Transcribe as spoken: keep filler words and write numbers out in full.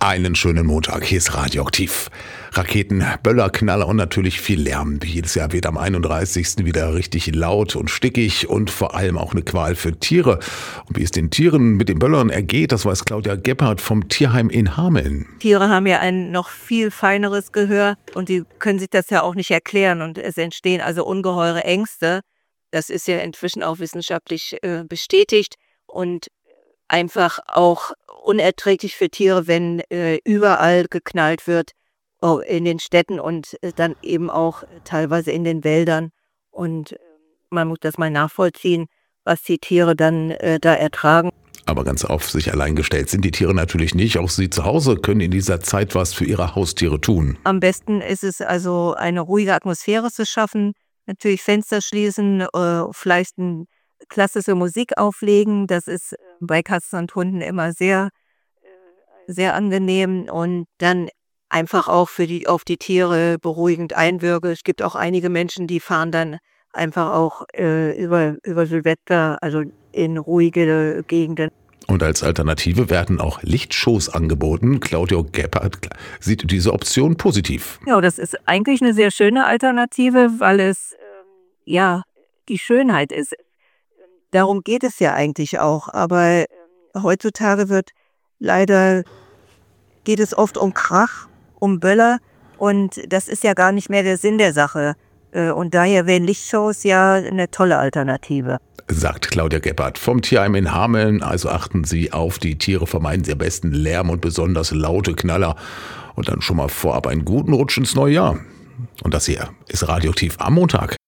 Einen schönen Montag, hier ist Radioaktiv. Raketen, Böller, Knaller und natürlich viel Lärm. Wie jedes Jahr wird am einunddreißigsten wieder richtig laut und stickig und vor allem auch eine Qual für Tiere. Und wie es den Tieren mit den Böllern ergeht, das weiß Claudia Gebhardt vom Tierheim in Hameln. Tiere haben ja ein noch viel feineres Gehör und die können sich das ja auch nicht erklären und es entstehen also ungeheure Ängste. Das ist ja inzwischen auch wissenschaftlich äh, bestätigt und einfach auch unerträglich für Tiere, wenn äh, überall geknallt wird, oh, in den Städten und äh, dann eben auch teilweise in den Wäldern. Und äh, man muss das mal nachvollziehen, was die Tiere dann äh, da ertragen. Aber ganz auf sich allein gestellt sind die Tiere natürlich nicht. Auch sie zu Hause können in dieser Zeit was für ihre Haustiere tun. Am besten ist es also, eine ruhige Atmosphäre zu schaffen, natürlich Fenster schließen, äh, vielleicht ein klassische Musik auflegen, das ist bei Katzen und Hunden immer sehr, sehr angenehm und dann einfach auch für die, auf die Tiere beruhigend einwirken. Es gibt auch einige Menschen, die fahren dann einfach auch äh, über, über Silvester, also in ruhige Gegenden. Und als Alternative werden auch Lichtshows angeboten. Claudia Gebhardt sieht diese Option positiv. Ja, das ist eigentlich eine sehr schöne Alternative, weil es ähm, ja die Schönheit ist. Darum geht es ja eigentlich auch, aber heutzutage wird leider, geht es oft um Krach, um Böller und das ist ja gar nicht mehr der Sinn der Sache. Und daher wären Lichtshows ja eine tolle Alternative. Sagt Claudia Gebhardt vom Tierheim in Hameln. Also achten Sie auf die Tiere, vermeiden Sie am besten Lärm und besonders laute Knaller. Und dann schon mal vorab einen guten Rutsch ins neue Jahr. Und das hier ist Radioaktiv am Montag.